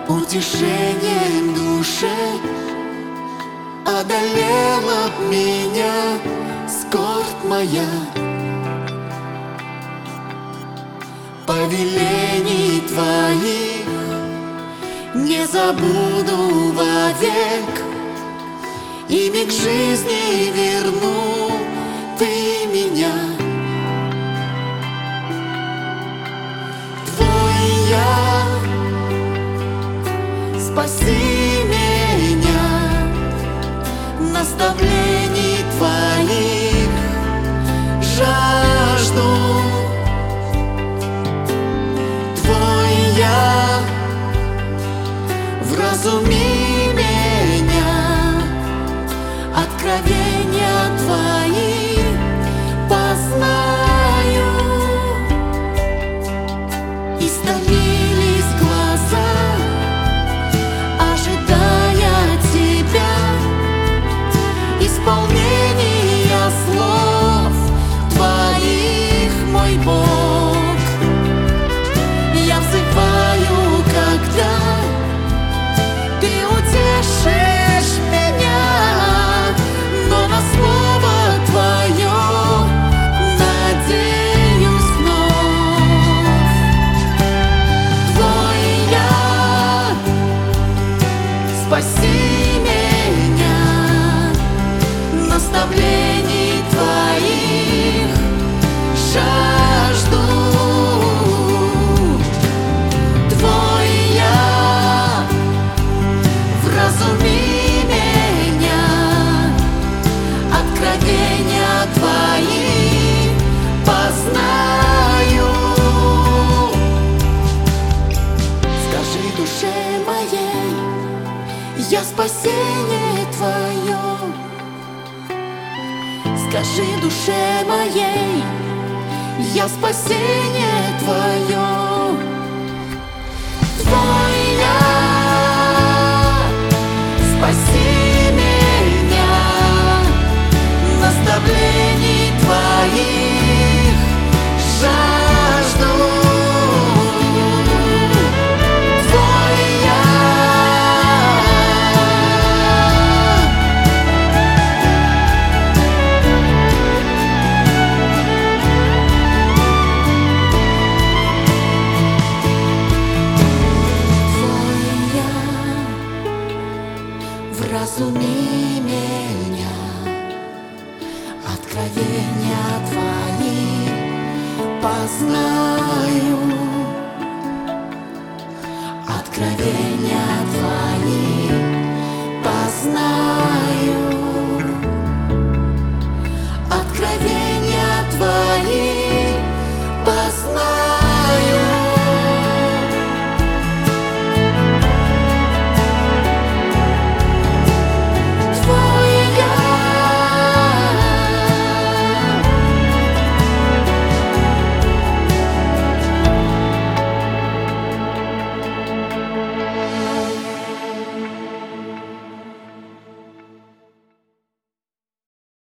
утешением душе. Одолела меня скорбь моя, повелений Твоих не забуду вовек, ими к жизни верну Ты меня. Твой я, спаси меня, наставлений Твоих жажду. Твой я, вразуми меня, откровения Твои познаю. Истомились глаза, ожидая Тебя, исполнения слов Твоих, мой Бог. Я взываю, когда Ты утешишь меня, но на слово Твое надеюсь вновь. Твой я, спаси меня, наставлений Твоих жажду. Твой я, вразуми меня, откровения Твои познаю. Скажи душе моей, я спасение Твое. Скажи душе моей, я спасение Твое. Твой я, спаси меня, наставлений Твоих жажду. Твой я, вразуми меня, откровения Твои познаю.